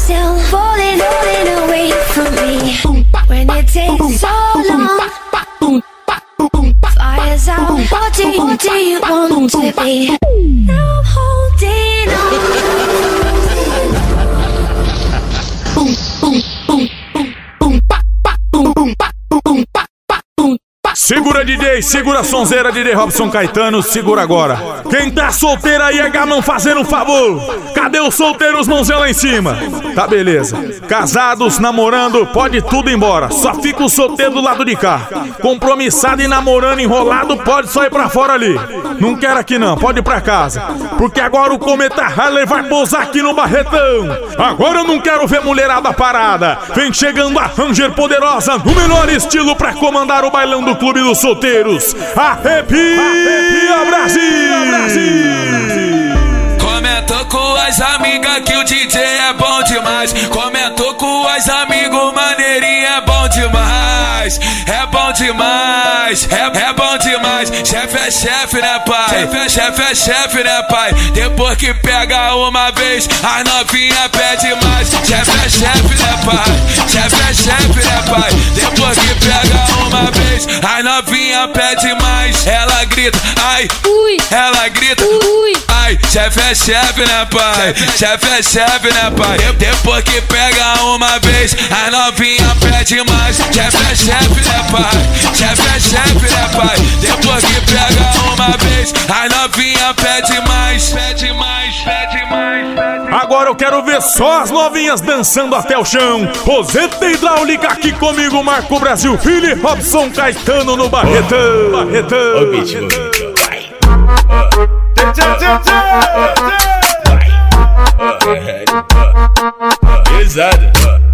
still falling away from me. When it takes so long, fires out. What do you want to be? Now I'm holding on. Segura DJ, segura a sonzeira, DJ Robson Caetano, segura agora. Quem tá solteiro aí é gamão fazendo um favor. Cadê os solteiros, mãozinha lá em cima? Tá beleza. Casados, namorando, pode tudo embora. Só fica o solteiro do lado de cá. Compromissado e namorando, enrolado, pode só ir pra fora ali. Não quero aqui não, pode ir pra casa. Porque agora o cometa Harley vai pousar aqui no Barretão. Agora eu não quero ver mulherada parada. Vem chegando a Ranger Poderosa, no melhor estilo pra comandar o bailão do Clube dos Solteiros. Arrepia, Brasil! Comentou com as amigas que o DJ é bom demais. Comentou com as amigos, maneirinho é bom demais. É bom demais, é bom demais. Chefe é chefe, né, pai? Chefe é chefe, né, pai? Depois que pega uma vez, as novinha pede mais. Chefe é chefe, né, pai? Chefe é chefe, né, pai? Depois que pega uma vez, as novinha pede mais. Ela grita, ai, ui. Ela grita, ui. Ai, chefe é chefe, né, pai? Chefe é chefe, né, pai? Depois que pega uma vez, a novinha pede mais. Chefe é chefe, né, pai? Chefe é chefe, né, pai? Depois que pega uma vez, a novinha pede mais. Pede mais, pede mais, pede mais. Agora eu quero ver só as novinhas dançando até o chão. Roseta hidráulica aqui comigo, Marco Brasil, filho Robson Caetano no Barretão. Barretão. O beat bonito. Pesado.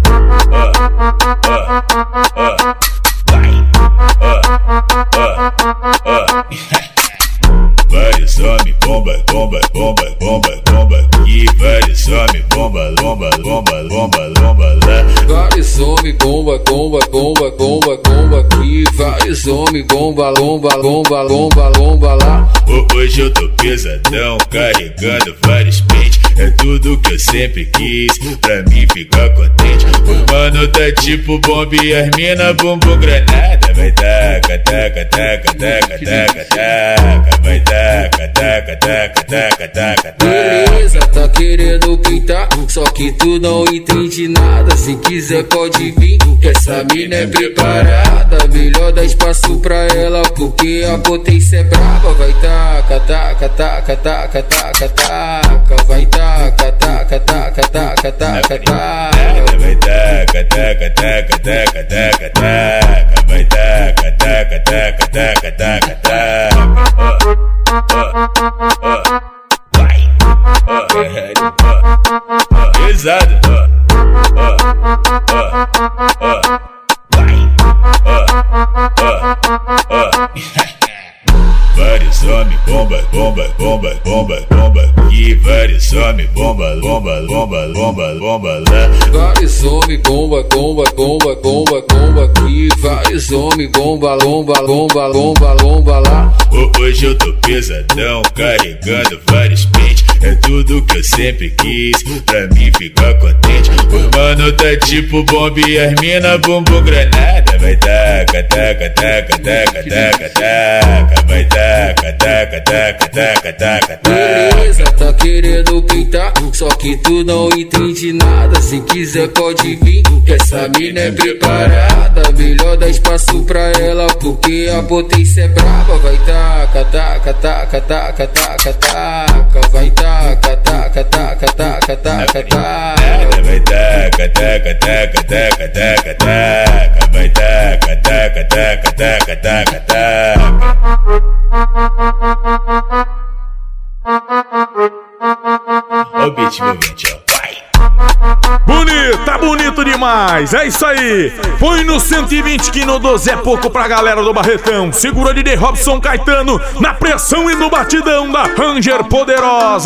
Vários homens, bomba, bomba, bomba, bomba, bomba aqui. Vários homens, bomba, bomba, bomba, bomba, bomba lá. Vários homens, bomba, bomba, bomba, bomba, bomba aqui. Vários homens, bomba, bomba, bomba, bomba, bomba lá. Hoje eu tô pesadão, carregando vários pentes. É tudo que eu sempre quis, pra mim ficar contente. O mano tá tipo bomba e as mina bumbum granada. Vai taca, taca, taca, taca, taca, taca. Vai taca, taca, taca, taca, taca, taca. Beleza, tá querendo pintar, só que tu não entende nada. Se quiser pode vir, essa mina é preparada. Melhor dar espaço pra ela, porque a potência é brava. Vai taca, taca, taca, taca, taca, taca. Vai taca, taca, taca, taca, taca, taca. Vai taca, taca, taca, taca, taca, taca. Vai taca, taca, taca, taca, taca, taca. Vai. Pesado. Vários homens, bomba, bomba, bomba, bomba, bomba aqui. Vários homens, bomba, bomba, bomba, bomba, bomba lá. Vários homens, bomba, bomba, bomba, bomba, bomba aqui. Vários homens, bomba, bomba, bomba, bomba, bomba lá. Hoje eu tô pesadão, carregando vários pentes. É tudo que eu sempre quis, pra mim ficar contente. O mano tá tipo bomba e as mina bumbum granada. Vai taca, taca, taca, taca, taca, taca. Vai taca, taca, taca, taca, taca, taca. Beleza, tá querendo pintar, só que tu não entende nada. Se quiser pode vir, essa mina é preparada. Melhor dar espaço pra ela, porque a potência é brava. Vai taca, taca, taca, taca, taca, taca. Vai taca, taca, taca, taca, taca, taca. Vai taca, taca, taca, taca, taca, taca. Vai taca, taca, taca, taca, taca, taca. Ó o beat movente, ó. Bonito, tá bonito demais, é isso aí. Põe no 120 que no 12 é pouco pra galera do Barretão. Segura o DJ Robson Caetano na pressão e no batidão da Ranger Poderosa.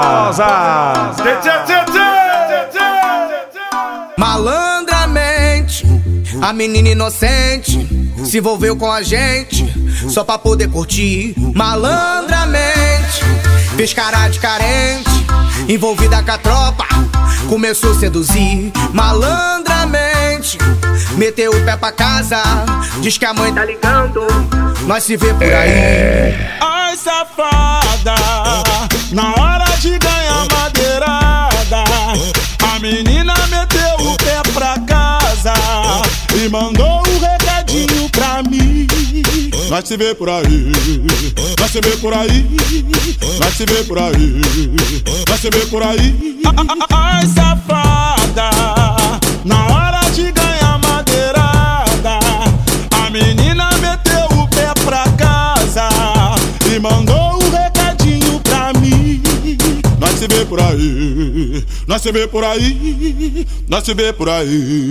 Malandramente, a menina inocente se envolveu com a gente só pra poder curtir. Malandramente, fez cara de carente, envolvida com a tropa, começou a seduzir malandramente. Meteu o pé pra casa, diz que a mãe tá ligando, nós se vê por aí. Ai, safada, na hora de ganhar madeirada, a menina meteu o pé pra casa e mandou um recadinho pra mim. Nós se vê por aí, nós se vê por aí, nós se vê por aí, nós se vê por aí. Ai, safada, na hora de ganhar madeirada, a menina meteu o pé pra casa e mandou um recadinho pra mim. Nós se vê por aí, nós se vê por aí, nós se vê por aí.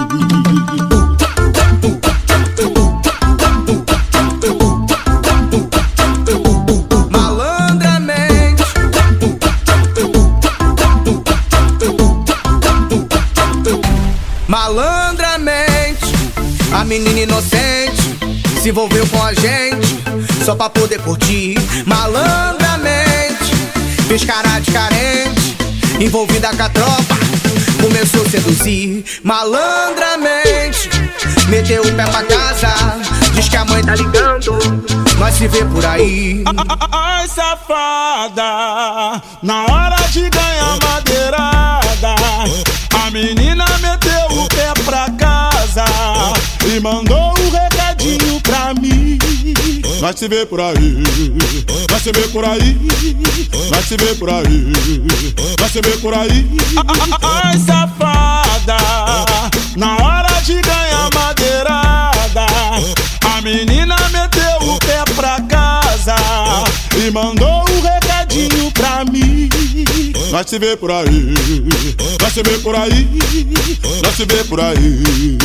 Malandramente, a menina inocente se envolveu com a gente só pra poder curtir. Malandramente, fez cara de carente, envolvida com a tropa, começou a seduzir. Malandramente, meteu o pé pra casa, diz que a mãe tá ligando, nós se vê por aí. Ai, safada, na hora de ganhar madeirada, a menina meteu o pé pra casa e mandou um recadinho pra mim. Nós se vê por aí, nós se vê por aí, nós se vê por aí, nós se vê por aí. Ai, safada, na hora de ganhar madeirada, a menina meteu o pé pra casa e mandou um recadinho pra mim. Nós se vê por aí, nós se vê por aí, nós se vê por aí.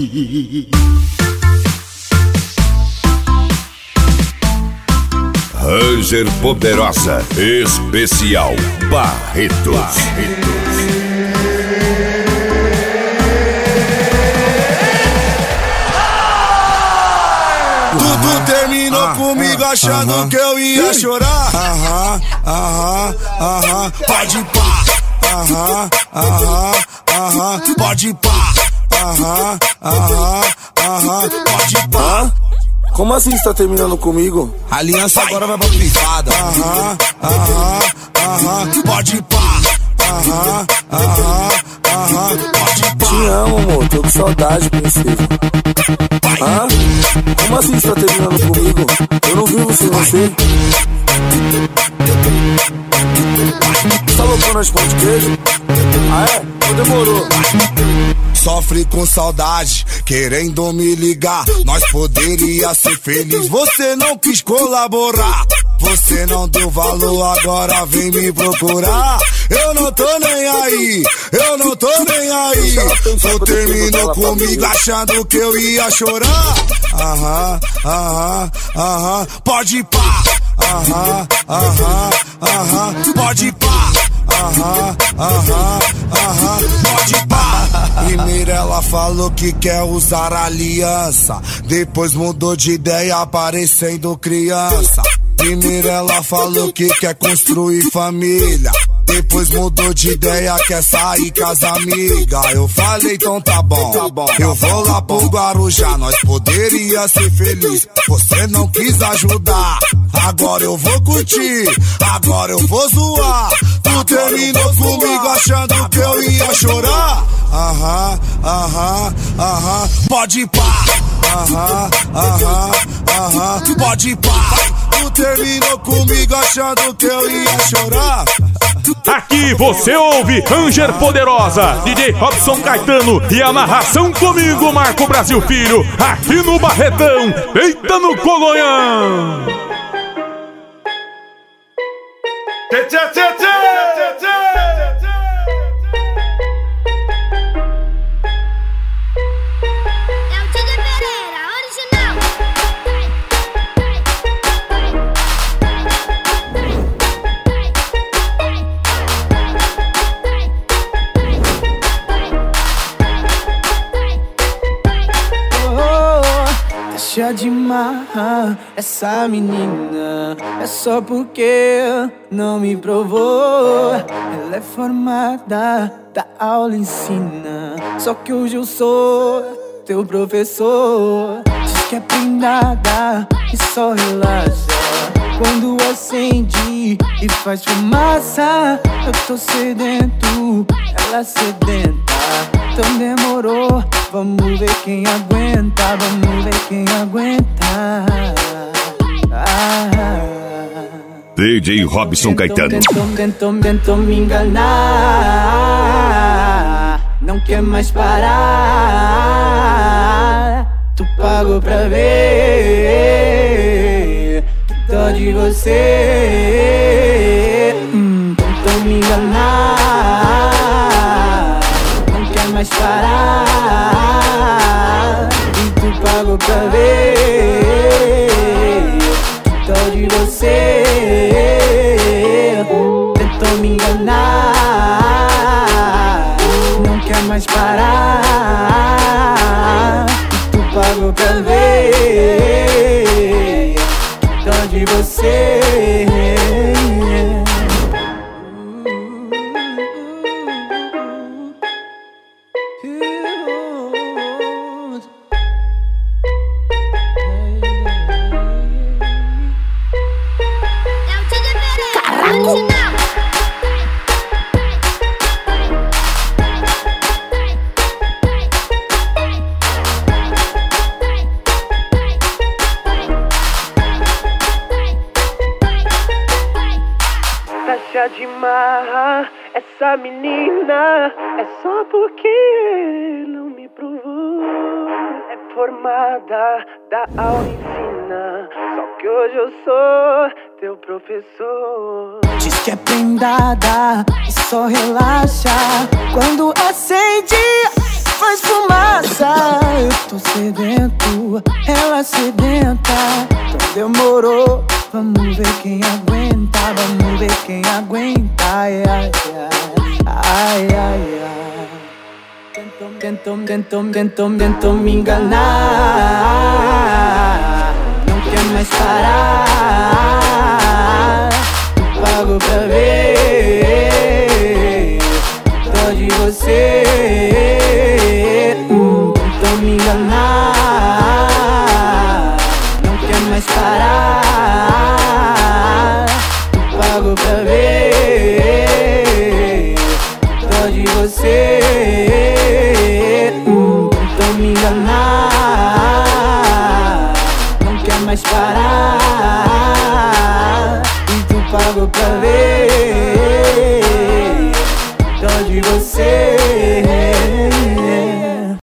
Ranger Poderosa, especial Barretos. Tudo terminou comigo achando que eu ia chorar. Pode pá. Pode pá. Pode pá. Como assim você tá terminando comigo? A aliança agora vai pra privada. Pode pá. Te amo, amor, tô com saudade, princesa. Como assim você tá terminando comigo? Eu não vivo sem você. Tá loucona de pão de queijo? Ah é? Então demorou. Sofre com saudade, querendo me ligar. Nós poderia ser feliz, você não quis colaborar. Você não deu valor, agora vem me procurar. Eu não tô nem aí, eu não tô nem aí. Tu terminou comigo achando que eu ia chorar. Pode pá. Pode pá. Pode pá. Primeiro ela falou que quer usar aliança, depois mudou de ideia parecendo criança. Primeiro ela falou que quer construir família, depois mudou de ideia, quer sair com as amigas. Eu falei, então tá bom, eu vou lá pro Guarujá. Nós poderia ser feliz, você não quis ajudar. Agora eu vou curtir, agora eu vou zoar. Tu terminou comigo achando que eu ia chorar. Pode pá. Pode pá. Tu terminou comigo achando que eu ia chorar. Aqui você ouve Ranger Poderosa, DJ Robson Caetano e a narração comigo, Marco Brasil Filho, aqui no Barretão, eita no Colonhão. Deixa de amar essa menina é só porque não me provou. Ela é formada, da aula ensina, só que hoje eu sou teu professor. Diz que é prendada e só relaxa quando acende e faz fumaça. Eu tô sedento, ela sedenta. Então demorou, vamos ver quem aguenta, vamos ver quem aguenta. DJ Robson Caetano. Tentou me enganar, não quer mais parar. Tu pagou pra ver, que dó de você. Tentou me enganar, não quer mais parar. E tu pagou pra ver, que dó de você. Tentou me enganar, não quer mais parar. E tu pagou pra ver, que dó de você. Taxa de marra, essa menina é só porque não me provou. É formada, da aula ensina, só que hoje eu sou teu professor. Diz que é prendada e só relaxa quando acende, faz fumaça. Eu tô sedento, ela sedenta. Então demorou, vamos ver quem aguenta, vamos ver quem aguenta. Ai, ai, ai, ai, ai. Tentou me enganar, não quer mais parar. Tu pagou pra ver, dó de você. Tentou me enganar, não quer mais parar. Tu pagou pra ver, dó de você. Tentou me enganar, não quer mais parar. E tu pagou pra ver, dó de você.